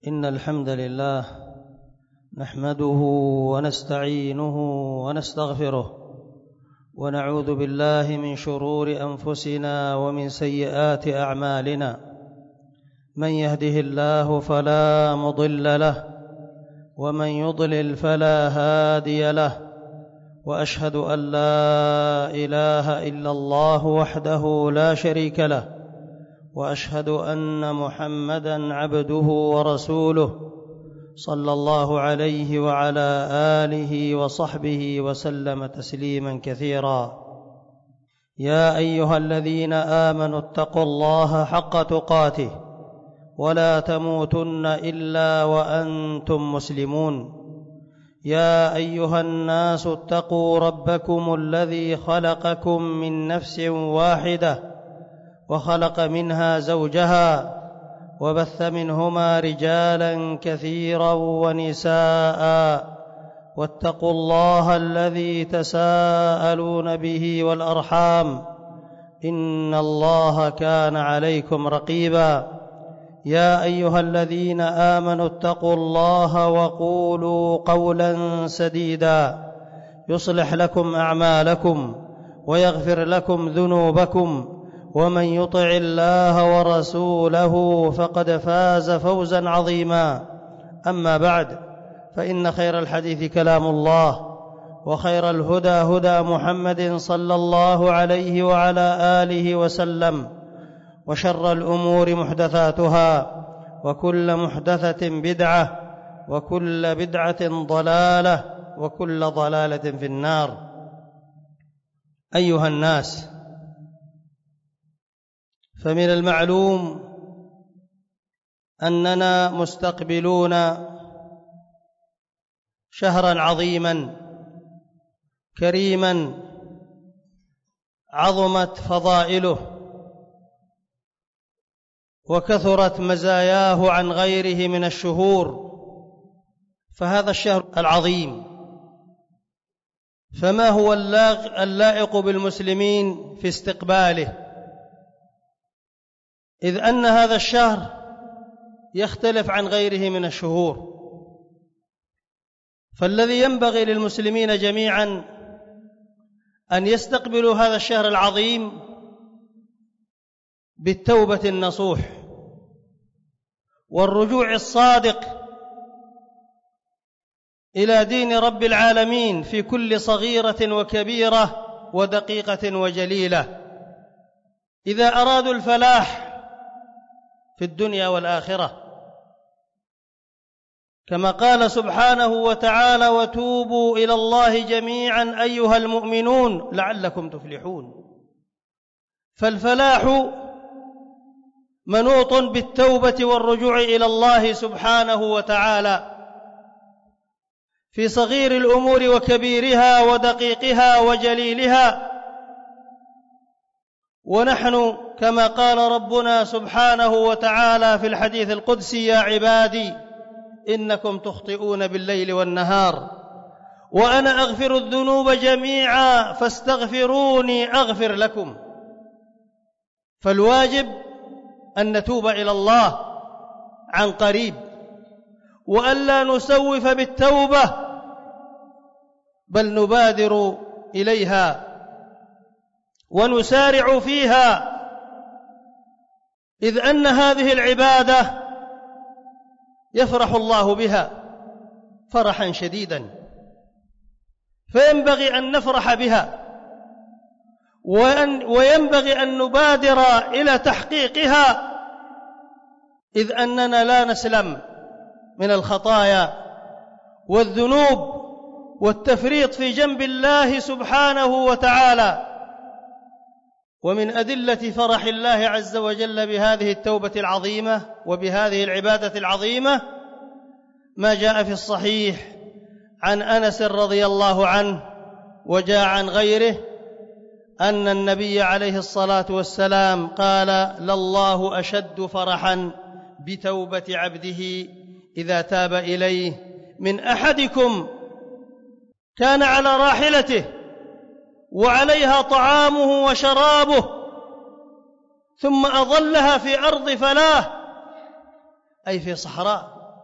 إن الحمد لله نحمده ونستعينه ونستغفره ونعوذ بالله من شرور أنفسنا ومن سيئات أعمالنا. من يهده الله فلا مضل له ومن يضلل فلا هادي له، وأشهد أن لا إله إلا الله وحده لا شريك له، وأشهد أن محمدًا عبده ورسوله صلى الله عليه وعلى آله وصحبه وسلم تسليمًا كثيرا. يا أيها الذين آمنوا اتقوا الله حق تقاته ولا تموتن إلا وأنتم مسلمون. يا أيها الناس اتقوا ربكم الذي خلقكم من نفس واحدة وخلق منها زوجها وبث منهما رجالا كثيرا ونساء، واتقوا الله الذي تساءلون به والأرحام إن الله كان عليكم رقيبا. يا أيها الذين آمنوا اتقوا الله وقولوا قولا سديدا يصلح لكم أعمالكم ويغفر لكم ذنوبكم، ومن يطع الله ورسوله فقد فاز فوزا عظيما. أما بعد، فإن خير الحديث كلام الله، وخير الهدى هدى محمد صلى الله عليه وعلى آله وسلم، وشر الأمور محدثاتها، وكل محدثة بدعة، وكل بدعة ضلالة، وكل ضلالة في النار. أيها الناس، فمن المعلوم أننا مستقبلون شهرا عظيما كريما عظمت فضائله وكثرت مزاياه عن غيره من الشهور، فهذا الشهر العظيم، فما هو اللائق بالمسلمين في استقباله؟ إذ أن هذا الشهر يختلف عن غيره من الشهور، فالذي ينبغي للمسلمين جميعا أن يستقبلوا هذا الشهر العظيم بالتوبة النصوح والرجوع الصادق إلى دين رب العالمين في كل صغيرة وكبيرة ودقيقة وجليلة، إذا أرادوا الفلاح في الدنيا والآخرة، كما قال سبحانه وتعالى: وتوبوا إلى الله جميعا أيها المؤمنون لعلكم تفلحون. فالفلاح منوط بالتوبة والرجوع إلى الله سبحانه وتعالى في صغير الأمور وكبيرها ودقيقها وجليلها. ونحن كما قال ربنا سبحانه وتعالى في الحديث القدسي: يا عبادي إنكم تخطئون بالليل والنهار وأنا أغفر الذنوب جميعا فاستغفروني أغفر لكم. فالواجب أن نتوب إلى الله عن قريب، وألا نسوف بالتوبة، بل نبادر إليها ونسارع فيها، إذ أن هذه العبادة يفرح الله بها فرحا شديدا، فينبغي أن نفرح بها وينبغي أن نبادر إلى تحقيقها، إذ أننا لا نسلم من الخطايا والذنوب والتفريط في جنب الله سبحانه وتعالى. ومن أدلة فرح الله عز وجل بهذه التوبة العظيمة وبهذه العبادة العظيمة ما جاء في الصحيح عن أنس رضي الله عنه وجاء عن غيره أن النبي عليه الصلاة والسلام قال: لله أشد فرحا بتوبة عبده إذا تاب إليه من أحدكم كان على راحلته وعليها طعامه وشرابه ثم أظلها في أرض فلاه، أي في صحراء،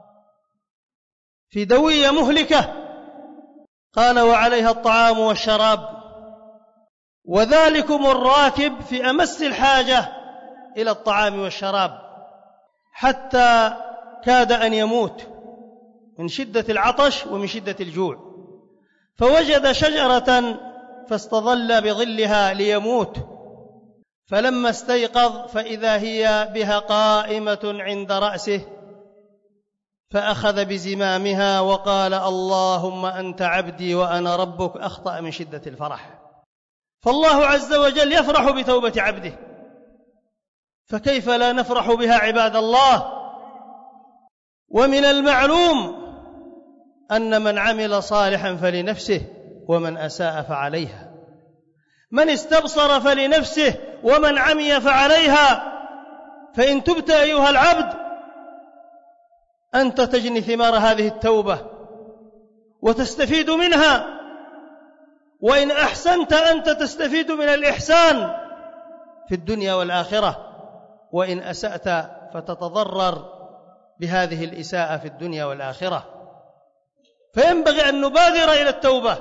في دوية مهلكة. قال: وعليها الطعام والشراب، وذلكم الراكب في أمس الحاجة إلى الطعام والشراب، حتى كاد أن يموت من شدة العطش ومن شدة الجوع، فوجد شجرة فاستظل بظلها ليموت، فلما استيقظ فإذا هي بها قائمة عند رأسه، فأخذ بزمامها وقال: اللهم أنت عبدي وأنا ربك. أخطأ من شدة الفرح. فالله عز وجل يفرح بتوبة عبده، فكيف لا نفرح بها عباد الله؟ ومن المعلوم أن من عمل صالحا فلنفسه ومن أساء فعليها، من استبصر فلنفسه ومن عمي فعليها. فإن تبت أيها العبد أنت تجني ثمار هذه التوبة وتستفيد منها، وإن أحسنت أنت تستفيد من الإحسان في الدنيا والآخرة، وإن أسأت فتتضرر بهذه الإساءة في الدنيا والآخرة. فينبغي أن نبادر إلى التوبة،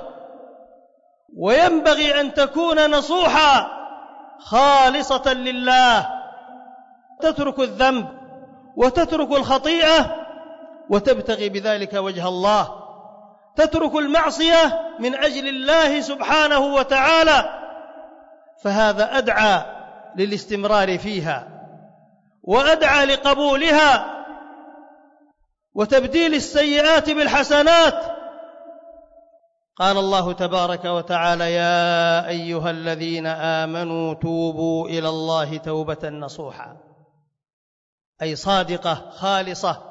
وينبغي أن تكون نصوحا خالصة لله، تترك الذنب وتترك الخطيئة وتبتغي بذلك وجه الله، تترك المعصية من أجل الله سبحانه وتعالى، فهذا أدعى للاستمرار فيها وأدعى لقبولها وتبديل السيئات بالحسنات. قال الله تبارك وتعالى: يا أيها الذين آمنوا توبوا إلى الله توبة نصوحا، أي صادقة خالصة.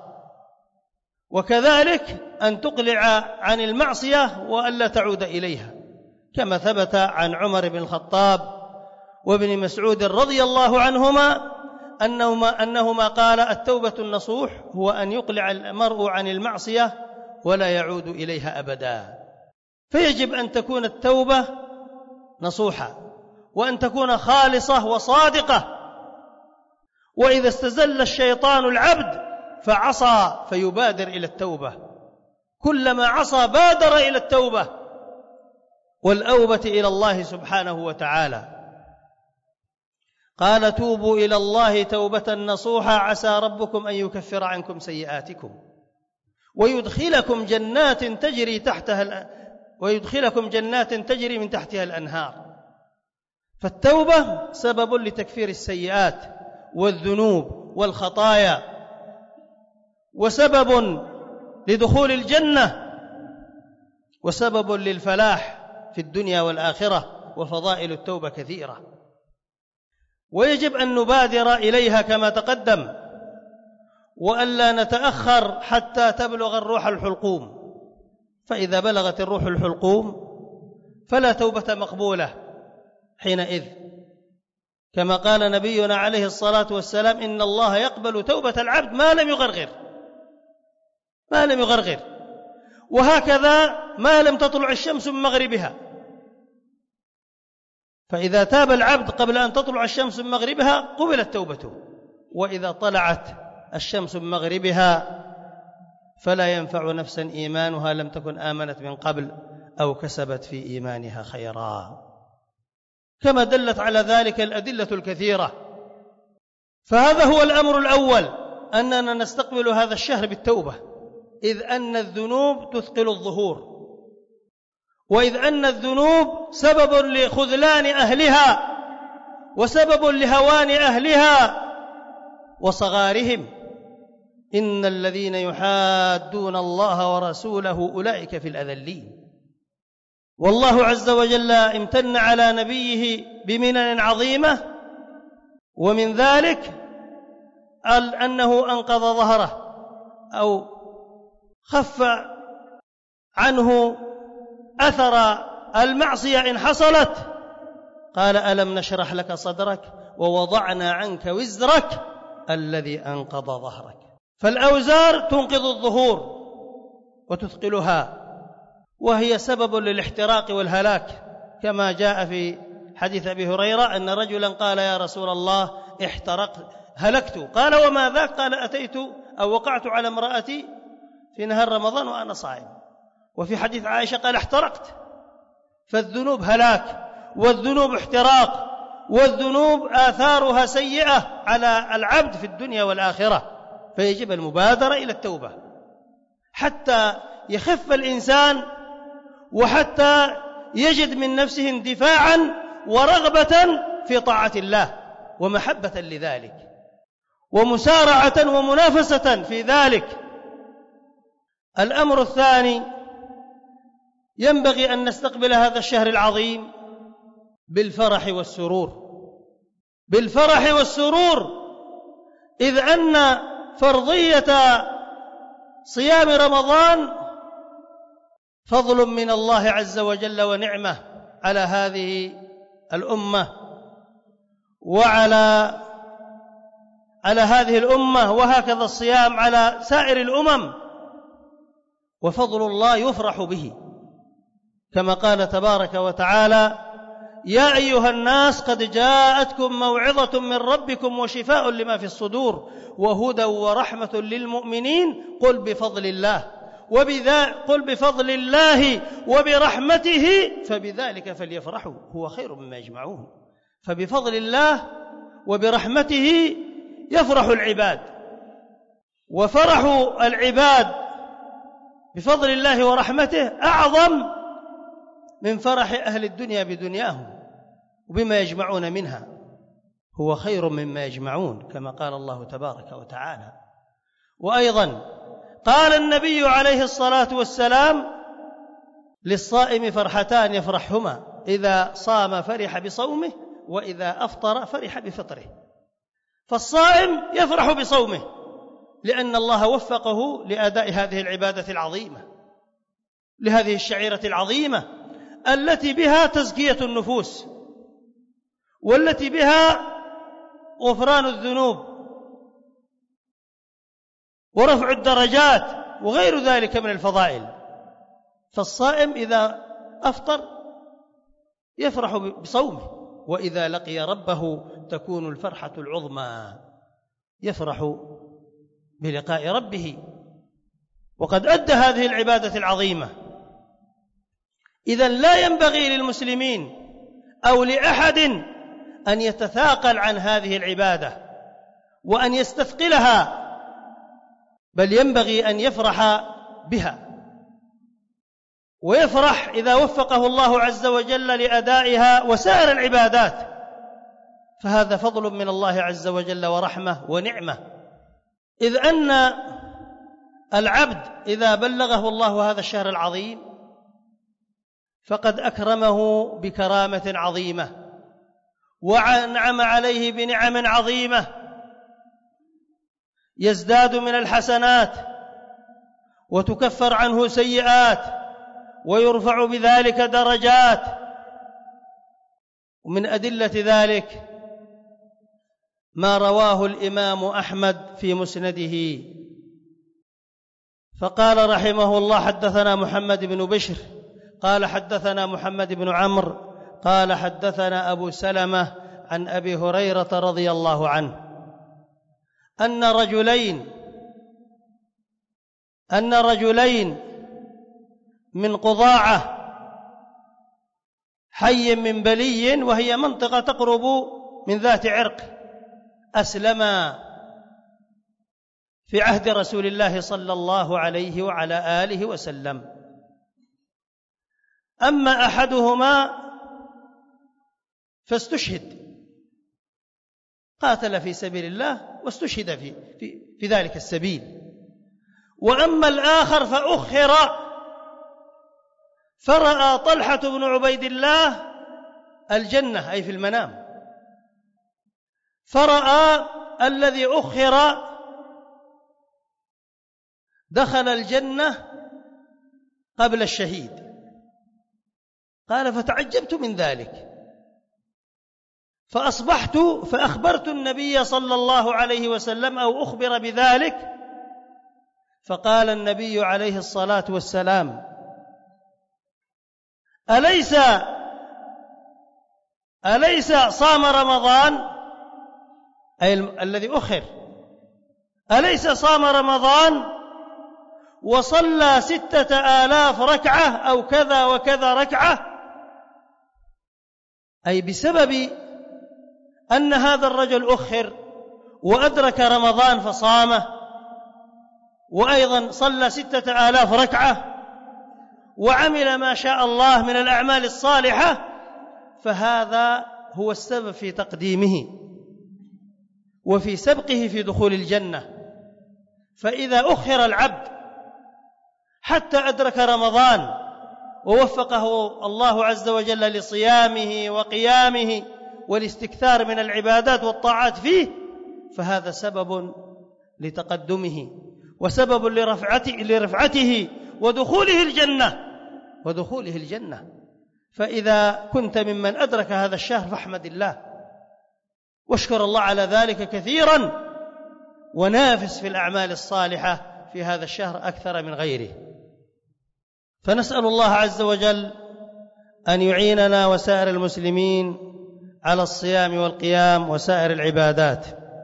وكذلك أن تقلع عن المعصية وألا تعود إليها، كما ثبت عن عمر بن الخطاب وابن مسعود رضي الله عنهما أنهما قال: التوبة النصوح هو أن يقلع المرء عن المعصية ولا يعود إليها أبدا. فيجب أن تكون التوبة نصوحة، وأن تكون خالصة وصادقة. وإذا استزل الشيطان العبد فعصى فيبادر إلى التوبة، كلما عصى بادر إلى التوبة والأوبة إلى الله سبحانه وتعالى. قال: توبوا إلى الله توبة نصوحا عسى ربكم أن يكفر عنكم سيئاتكم ويدخلكم جنات تجري من تحتها الأنهار. فالتوبة سبب لتكفير السيئات والذنوب والخطايا، وسبب لدخول الجنة، وسبب للفلاح في الدنيا والآخرة. وفضائل التوبة كثيرة، ويجب أن نبادر إليها كما تقدم، وألا نتأخر حتى تبلغ الروح الحلقوم. فإذا بلغت الروح الحلقوم فلا توبة مقبولة حينئذ، كما قال نبينا عليه الصلاة والسلام: إن الله يقبل توبة العبد ما لم يغرغر. وهكذا ما لم تطلع الشمس من مغربها. فإذا تاب العبد قبل أن تطلع الشمس من مغربها قبلت توبته، وإذا طلعت الشمس من مغربها فلا ينفع نفسا إيمانها لم تكن آمنت من قبل أو كسبت في إيمانها خيرا، كما دلت على ذلك الأدلة الكثيرة. فهذا هو الأمر الأول، أننا نستقبل هذا الشهر بالتوبة، إذ أن الذنوب تثقل الظهور، وإذ أن الذنوب سبب لخذلان أهلها وسبب لهوان أهلها وصغارهم. إن الذين يحادون الله ورسوله أولئك في الأذلين. والله عز وجل امتن على نبيه بمنن عظيمة، ومن ذلك أنه أنقذ ظهره أو خف عنه أثر المعصية إن حصلت. قال: ألم نشرح لك صدرك ووضعنا عنك وزرك الذي أنقض ظهرك. فالأوزار تنقض الظهور وتثقلها، وهي سبب للاحتراق والهلاك، كما جاء في حديث أبي هريرة أن رجلا قال: يا رسول الله هلكت. قال: وما ذاك؟ قال: أتيت أو وقعت على امرأتي في نهار رمضان وأنا صائم. وفي حديث عائشة قال احترقت. فالذنوب هلاك، والذنوب احتراق، والذنوب آثارها سيئة على العبد في الدنيا والآخرة، فيجب المبادرة إلى التوبة حتى يخف الإنسان، وحتى يجد من نفسه اندفاعا ورغبة في طاعة الله ومحبة لذلك ومسارعة ومنافسة في ذلك. الأمر الثاني، ينبغي أن نستقبل هذا الشهر العظيم بالفرح والسرور، بالفرح والسرور، إذ أن فرضية صيام رمضان فضل من الله عز وجل ونعمة على هذه الأمة وعلى هذه الأمة، وهكذا الصيام على سائر الأمم، وفضل الله يفرح به، كما قال تبارك وتعالى: يا أيها الناس قد جاءتكم موعظة من ربكم وشفاء لما في الصدور وهدى ورحمة للمؤمنين قل بفضل الله وبرحمته فبذلك فليفرحوا هو خير مما يجمعون. فبفضل الله وبرحمته يفرح العباد، وفرح العباد بفضل الله ورحمته أعظم من فرح أهل الدنيا بدنياهم وبما يجمعون منها، هو خير مما يجمعون كما قال الله تبارك وتعالى. وأيضا قال النبي عليه الصلاة والسلام: للصائم فرحتان يفرحهما، إذا صام فرح بصومه، وإذا أفطر فرح بفطره. فالصائم يفرح بصومه لأن الله وفقه لأداء هذه العبادة العظيمة، لهذه الشعيرة العظيمة التي بها تزكية النفوس، والتي بها غفران الذنوب ورفع الدرجات وغير ذلك من الفضائل. فالصائم إذا أفطر يفرح بصومه، وإذا لقي ربه تكون الفرحة العظمى، يفرح بلقاء ربه وقد أدى هذه العبادة العظيمة. إذن لا ينبغي للمسلمين أو لأحد أن يتثاقل عن هذه العبادة وأن يستثقلها، بل ينبغي أن يفرح بها، ويفرح إذا وفقه الله عز وجل لأدائها وسائر العبادات، فهذا فضل من الله عز وجل ورحمة ونعمة، إذ أن العبد إذا بلغه الله هذا الشهر العظيم فقد أكرمه بكرامة عظيمة وأنعم عليه بنعم عظيمة، يزداد من الحسنات وتكفر عنه سيئات ويرفع بذلك درجات. ومن أدلة ذلك ما رواه الإمام أحمد في مسنده، فقال رحمه الله: حدثنا محمد بن بشر قال حدثنا محمد بن عمرو قال حدثنا أبو سلمة عن أبي هريرة رضي الله عنه أن رجلين من قضاعة حي من بلي، وهي منطقة تقرب من ذات عرق، أسلما في عهد رسول الله صلى الله عليه وعلى آله وسلم. أما أحدهما فاستشهد، قاتل في سبيل الله واستشهد في ذلك السبيل، وأما الآخر فأخر، فرأى طلحة بن عبيد الله الجنة، أي في المنام، فرأى الذي أخر دخل الجنة قبل الشهيد. قال: فتعجبت من ذلك، فأصبحت فأخبرت النبي صلى الله عليه وسلم أو أخبر بذلك، فقال النبي عليه الصلاة والسلام: أليس صام رمضان، أي الذي أخر، أليس صام رمضان وصلى 6000 ركعة أو كذا وكذا ركعة، أي بسبب أن هذا الرجل أخر وأدرك رمضان فصامه، وأيضا صلى 6000 ركعة وعمل ما شاء الله من الأعمال الصالحة، فهذا هو السبب في تقديمه وفي سبقه في دخول الجنة. فإذا أخر العبد حتى أدرك رمضان ووفقه الله عز وجل لصيامه وقيامه والاستكثار من العبادات والطاعات فيه، فهذا سبب لتقدمه وسبب لرفعته ودخوله الجنة. فإذا كنت ممن أدرك هذا الشهر فاحمد الله واشكر الله على ذلك كثيرا، ونافس في الأعمال الصالحة في هذا الشهر أكثر من غيره. فنسأل الله عز وجل أن يعيننا وسائر المسلمين على الصيام والقيام وسائر العبادات.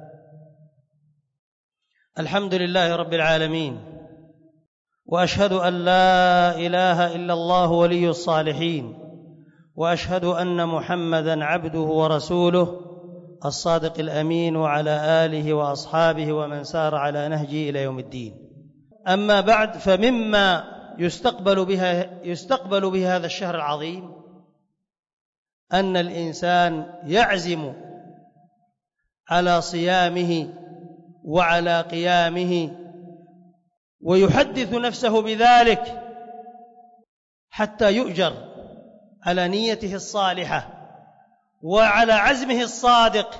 الحمد لله رب العالمين، وأشهد أن لا إله إلا الله ولي الصالحين، وأشهد أن محمدًا عبده ورسوله الصادق الأمين، وعلى آله وأصحابه ومن سار على نهجه إلى يوم الدين. أما بعد، فمما يستقبل به هذا الشهر العظيم أن الإنسان يعزم على صيامه وعلى قيامه ويحدث نفسه بذلك حتى يؤجر على نيته الصالحة وعلى عزمه الصادق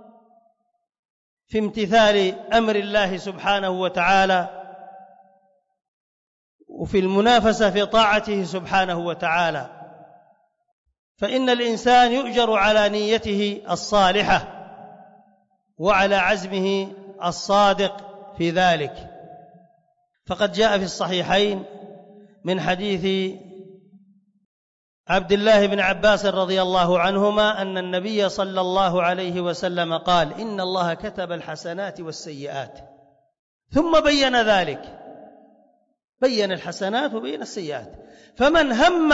في امتثال أمر الله سبحانه وتعالى وفي المنافسة في طاعته سبحانه وتعالى. فإن الإنسان يؤجر على نيته الصالحة وعلى عزمه الصادق في ذلك. فقد جاء في الصحيحين من حديث عبد الله بن عباس رضي الله عنهما أن النبي صلى الله عليه وسلم قال: إن الله كتب الحسنات والسيئات، ثم بين ذلك، بين الحسنات وبين السيئات. فمن هم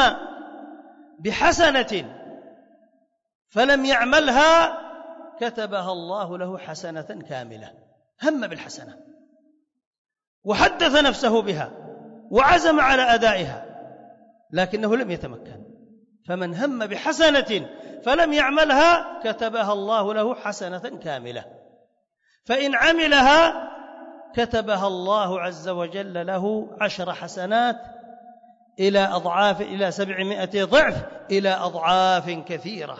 بحسنة فلم يعملها كتبها الله له حسنة كاملة. هم بالحسنة وحدث نفسه بها وعزم على أدائها لكنه لم يتمكن. فمن هم بحسنة فلم يعملها كتبها الله له حسنة كاملة، فإن عملها كتبها الله عز وجل له 10 حسنات إلى أضعاف، إلى 700 ضعف، إلى أضعاف كثيرة.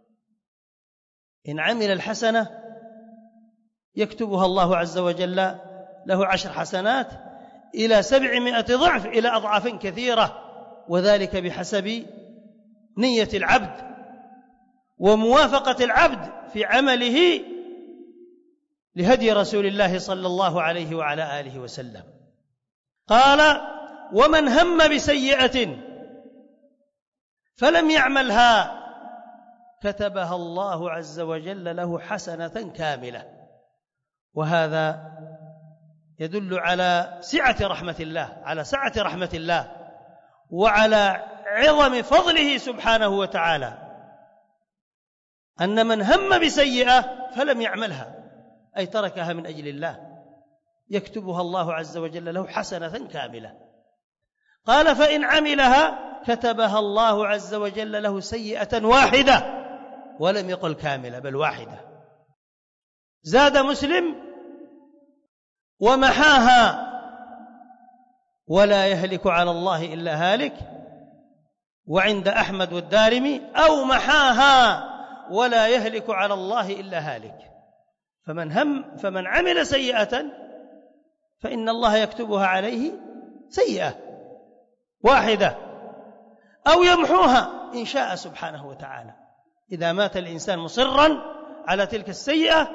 إن عمل الحسنة يكتبها الله عز وجل له 10 حسنات إلى 700 ضعف إلى أضعاف كثيرة، وذلك بحسب نية العبد وموافقة العبد في عمله لهدي رسول الله صلى الله عليه وعلى آله وسلم. قال: ومن هم بسيئة فلم يعملها كتبها الله عز وجل له حسنة كاملة. وهذا يدل على سعة رحمة الله، على سعة رحمة الله وعلى عظم فضله سبحانه وتعالى، أن من هم بسيئة فلم يعملها أي تركها من أجل الله يكتبها الله عز وجل له حسنة كاملة. قال: فإن عملها كتبها الله عز وجل له سيئة واحدة، ولم يقل كاملة بل واحدة. زاد مسلم: ومحاها ولا يهلك على الله إلا هالك. وعند أحمد والدارمي: أو محاها ولا يهلك على الله إلا هالك. فمن عمل سيئة فإن الله يكتبها عليه سيئة واحدة، أو يمحوها إن شاء سبحانه وتعالى. إذا مات الإنسان مصرا على تلك السيئة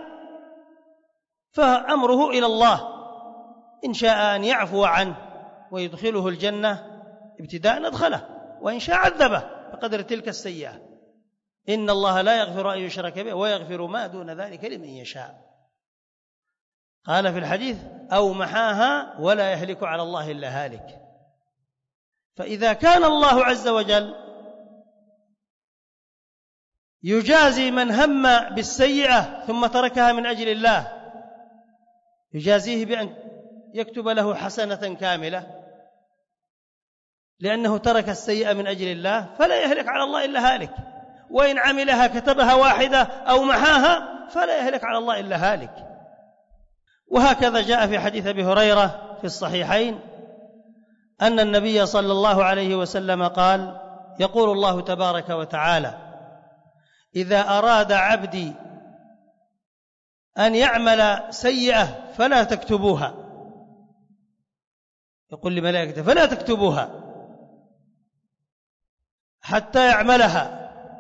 فأمره إلى الله، إن شاء أن يعفو عنه ويدخله الجنة ابتداء ندخله، وإن شاء عذبه بقدر تلك السيئة. إن الله لا يغفر أن يشرك به ويغفر ما دون ذلك لمن يشاء. قال في الحديث أو محاها ولا يهلك على الله إلا هالك. فإذا كان الله عز وجل يجازي من هم بالسيئة ثم تركها من أجل الله، يجازيه بأن يكتب له حسنة كاملة لأنه ترك السيئة من أجل الله، فلا يهلك على الله إلا هالك. وإن عملها كتبها واحدة أو محاها فلا يهلك على الله إلا هالك. وهكذا جاء في حديث أبي هريرة في الصحيحين أن النبي صلى الله عليه وسلم قال: يقول الله تبارك وتعالى: إذا أراد عبدي أن يعمل سيئة فلا تكتبوها، يقول لملائكته: فلا تكتبوها حتى يعملها.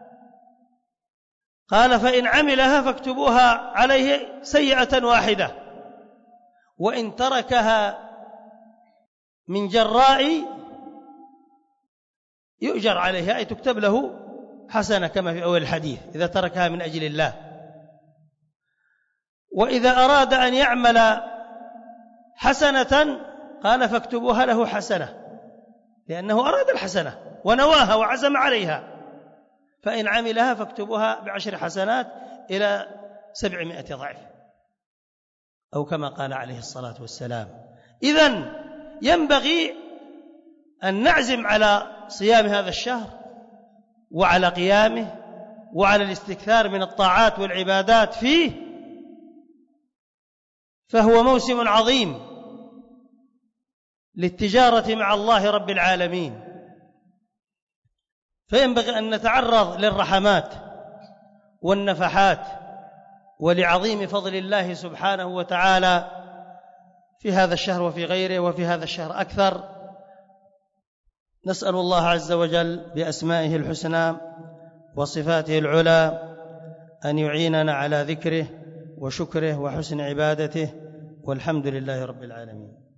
قال: فإن عملها فاكتبوها عليه سيئة واحدة، وإن تركها من جراء يؤجر عليها، أي تكتب له حسنة كما في أول الحديث إذا تركها من أجل الله. وإذا أراد أن يعمل حسنة قال: فاكتبوها له حسنة، لأنه أراد الحسنة ونواها وعزم عليها. فإن عملها فاكتبوها ب10 حسنات إلى 700 ضعف، أو كما قال عليه الصلاة والسلام. إذن ينبغي أن نعزم على صيام هذا الشهر وعلى قيامه وعلى الاستكثار من الطاعات والعبادات فيه، فهو موسم عظيم للتجارة مع الله رب العالمين. فينبغي أن نتعرض للرحمات والنفحات ولعظيم فضل الله سبحانه وتعالى في هذا الشهر وفي غيره، وفي هذا الشهر أكثر. نسأل الله عز وجل بأسمائه الحسنى وصفاته العلى أن يعيننا على ذكره وشكره وحسن عبادته، والحمد لله رب العالمين.